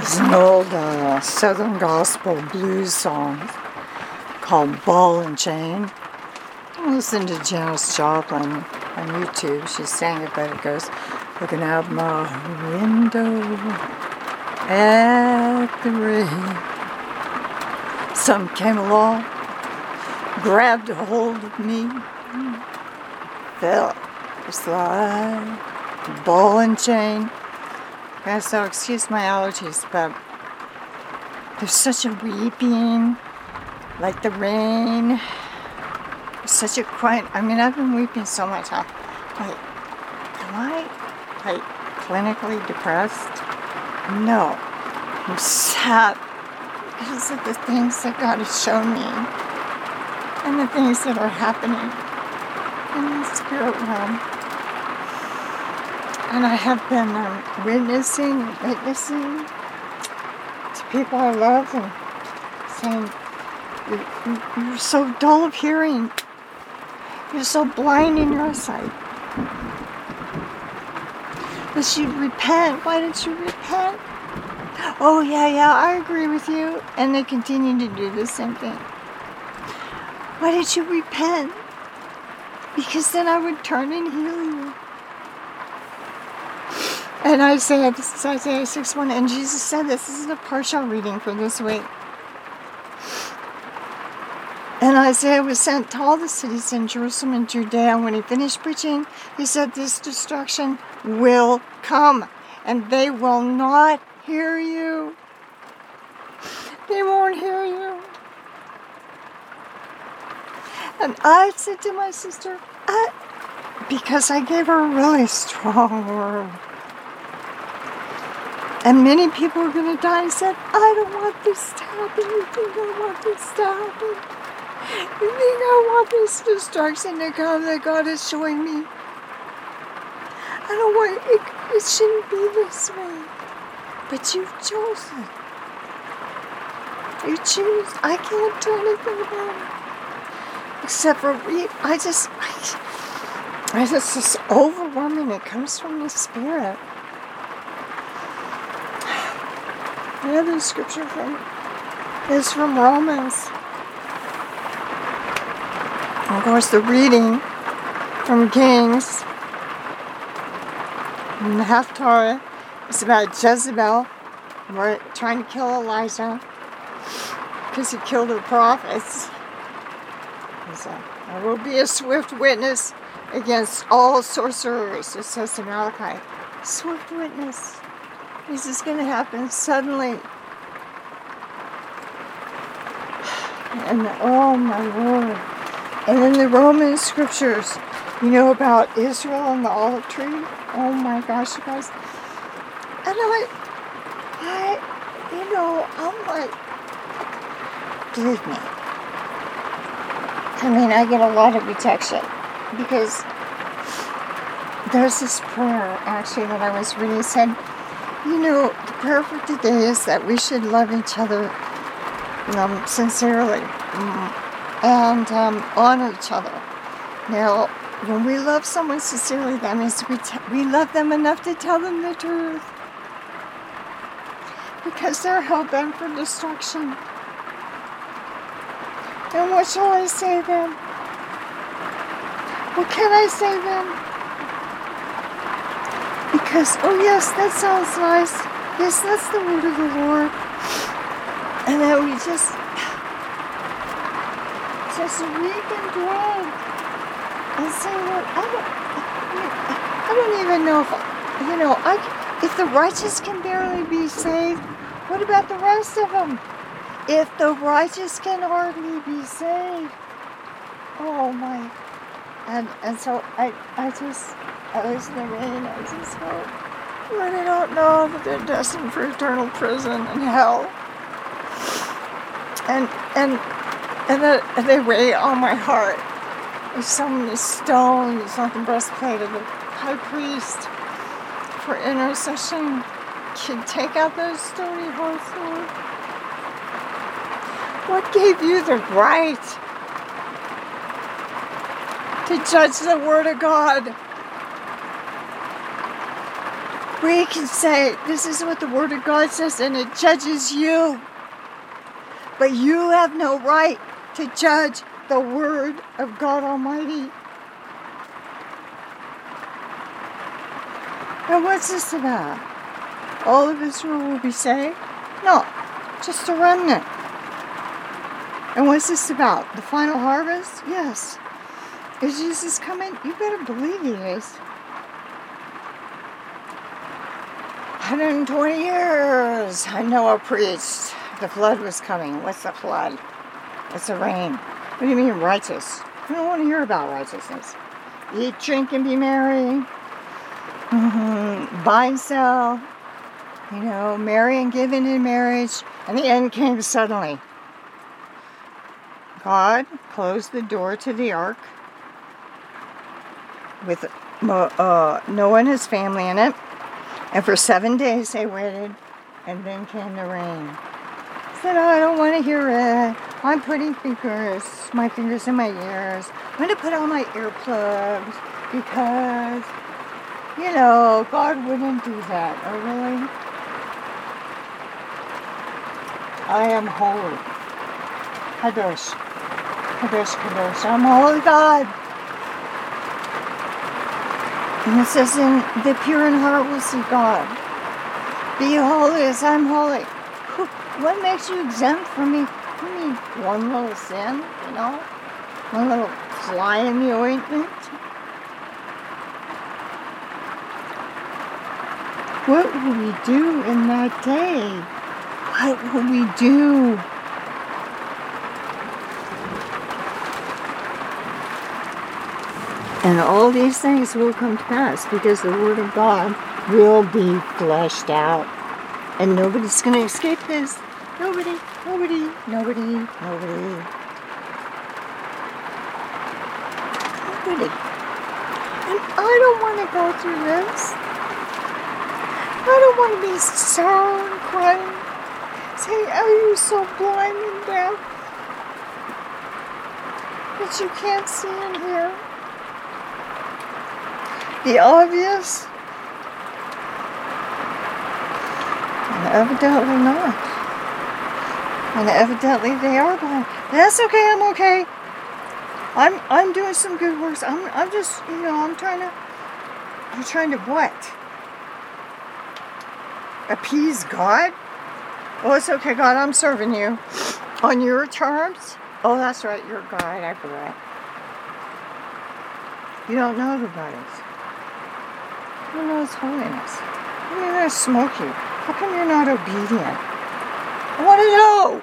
It's an old Southern gospel blues song called Ball and Chain. I listened to Janis Joplin on YouTube. She sang it, but it goes, looking out my window at the rain. Some came along, grabbed a hold of me, felt just like ball and chain. Yeah, so excuse my allergies, but there's such a weeping, like the rain. There's such a quiet. I mean, I've been weeping so much. Am I clinically depressed? No. I'm sad because of the things that God has shown me and the things that are happening in the spirit realm. And I have been witnessing to people I love and saying, you're so dull of hearing. You're so blind in your sight. That you'd repent. Why didn't you repent? Oh, yeah, I agree with you. And they continue to do the same thing. Why did you repent? Because then I would turn and heal you. And this is Isaiah 6:1, and Jesus said this is a partial reading for this week. And Isaiah was sent to all the cities in Jerusalem and Judea. When he finished preaching, he said, this destruction will come, and they will not hear you. They won't hear you. And I said to my sister, because I gave her a really strong word. And many people are going to die. I said, I don't want this to happen. You think I want this to happen? You think I want this destruction to come that God is showing me? I don't want it. It shouldn't be this way. But you've chosen. You choose. I can't do anything about it. Except for it's just overwhelming. It comes from the Spirit. The other scripture is from Romans. Of course, the reading from Kings and the Haftarah is about Jezebel trying to kill Elijah because he killed her prophets. I will be a swift witness against all sorcerers, it says in Malachi. Swift witness. This is going to happen suddenly. And oh my Lord. And then the Roman scriptures, about Israel and the olive tree. Oh my gosh, you guys. And I'm like, believe me. I mean, I get a lot of rejection because there's this prayer actually that I was reading. It said, the prayer for today is that we should love each other sincerely and honor each other. Now, when we love someone sincerely, that means we love them enough to tell them the truth. Because they're hell-bent for destruction. And what shall I say then? What can I say then? Because, oh yes, that sounds nice. Yes, that's the word of the Lord. And then we just weep and drag and say, Lord, I don't even know if the righteous can barely be saved, what about the rest of them? If the righteous can hardly be saved, oh my. And so I listen to rain, I just hope, Lord, I don't know that they're destined for eternal prison and hell. And they weigh on my heart. There's so many stones on the breastplate of the high priest for intercession. Can take out those stony hearts, Lord. What gave you the right to judge the Word of God? We can say, this is what the Word of God says, and it judges you. But you have no right to judge the Word of God Almighty. And what's this about? All of Israel will be saved? No, just a remnant. And what's this about? The final harvest? Yes. Is Jesus coming? You better believe he is. 120 years. Noah preached. The flood was coming. What's the flood? It's the rain. What do you mean righteous? I don't want to hear about righteousness. Eat, drink, and be merry. Buy and sell. Marry and give in marriage. And the end came suddenly. God closed the door to the ark with Noah and his family in it. And for 7 days they waited. And then came the rain. I said, I don't want to hear it. I'm putting my fingers in my ears. I'm going to put on my earplugs because, God wouldn't do that. Oh, really? I am holy. Kadosh. Kadosh, Kadosh. I'm holy God. And it says, the pure in heart will see God. Be holy as I'm holy. What makes you exempt from me? You mean one little sin, One little fly in the ointment? What will we do in that day? What will we do? And all these things will come to pass because the Word of God will be fleshed out. And nobody's going to escape this. Nobody. And I don't want to go through this. I don't want to be sorrowing and crying. Saying, are you so blind and deaf that you can't see and hear? The obvious? And evidently not. And evidently they are blind. That's okay, I'm okay. I'm doing some good works. I'm just, I'm trying to what? Appease God? Oh, it's okay, God, I'm serving you. On your terms? Oh, that's right, you're God, I forgot. You don't know who God is. You don't know His holiness. How come you're going to smoke you? How come you're not obedient? I want to know.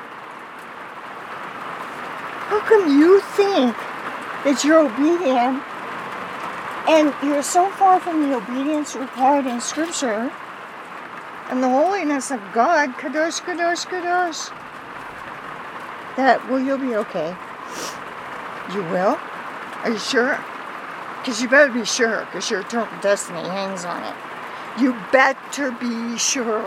How come you think that you're obedient and you're so far from the obedience required in Scripture and the holiness of God, Kadosh, Kadosh, Kadosh, that, you'll be okay. You will? Are you sure? Because you better be sure, because your eternal destiny hangs on it. You better be sure.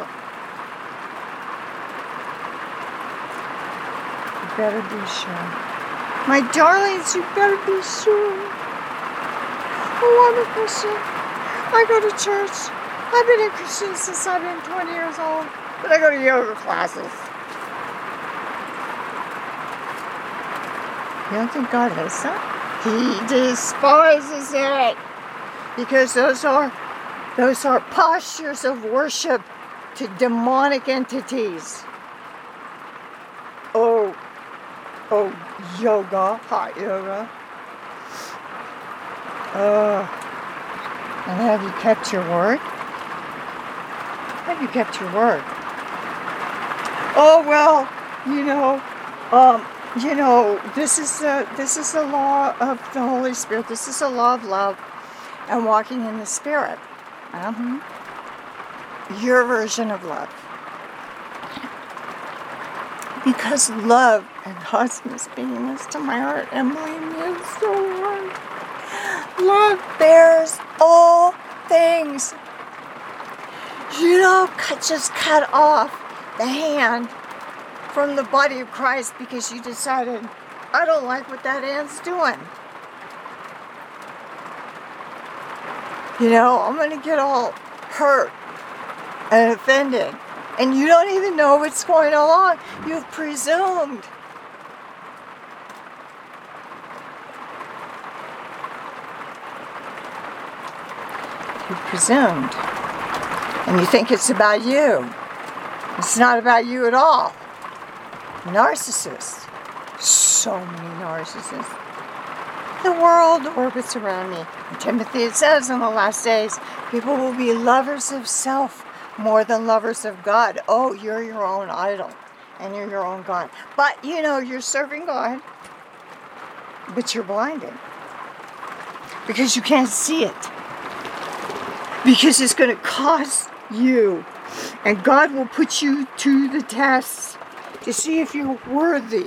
You better be sure. My darlings, you better be sure. Oh, I'm a Christian. I go to church. I've been a Christian since I've been 20 years old. But I go to yoga classes. You don't think God hates that? He despises it. Because those are postures of worship to demonic entities. Oh, yoga, hot yoga. And have you kept your word? Have you kept your word? Oh, well, this is the law of the Holy Spirit. This is the law of love and walking in the Spirit. Your version of love. Because love and God's being this to my heart, Emily, is so right. Love bears all things. You don't just cut off the hand from the body of Christ because you decided, I don't like what that hand's doing. I'm going to get all hurt and offended. And you don't even know what's going on. You've presumed. You've presumed. And you think it's about you. It's not about you at all. Narcissists. So many narcissists. The world orbits around me. In Timothy it says in the last days, people will be lovers of self more than lovers of God. Oh, you're your own idol. And you're your own God. But, you're serving God. But you're blinded. Because you can't see it. Because it's going to cost you. And God will put you to the test to see if you're worthy.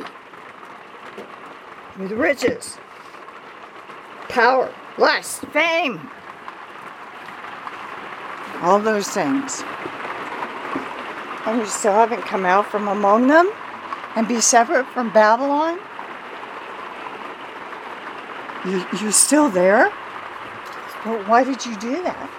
With riches, power, lust, fame. All those things. And you still haven't come out from among them and be separate from Babylon? You're still there? Well, why did you do that?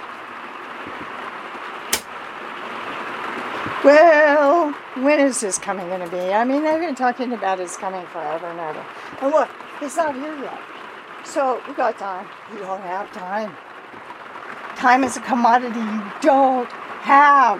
Well, when is this coming going to be? I mean, they've been talking about it's coming forever and ever. And look, it's not here yet. So, we got time. You don't have time. Time is a commodity you don't have.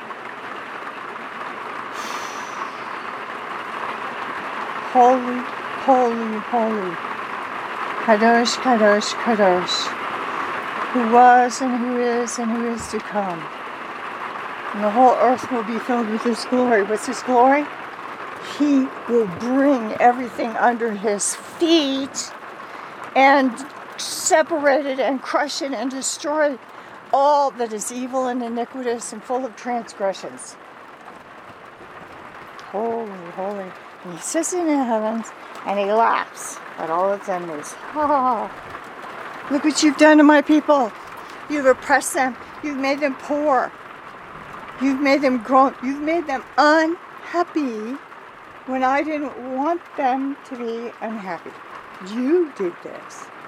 Holy, holy, holy. Kadosh, Kadosh, Kadosh. Who was and who is to come. And the whole earth will be filled with His glory. What's His glory? He will bring everything under His feet and separate it and crush it and destroy all that is evil and iniquitous and full of transgressions. Holy, holy. And He sits in the heavens and He laughs at all its enemies. Ha! Look what you've done to my people. You've oppressed them. You've made them poor. You've made them grown. You've made them unhappy when I didn't want them to be unhappy. You did this.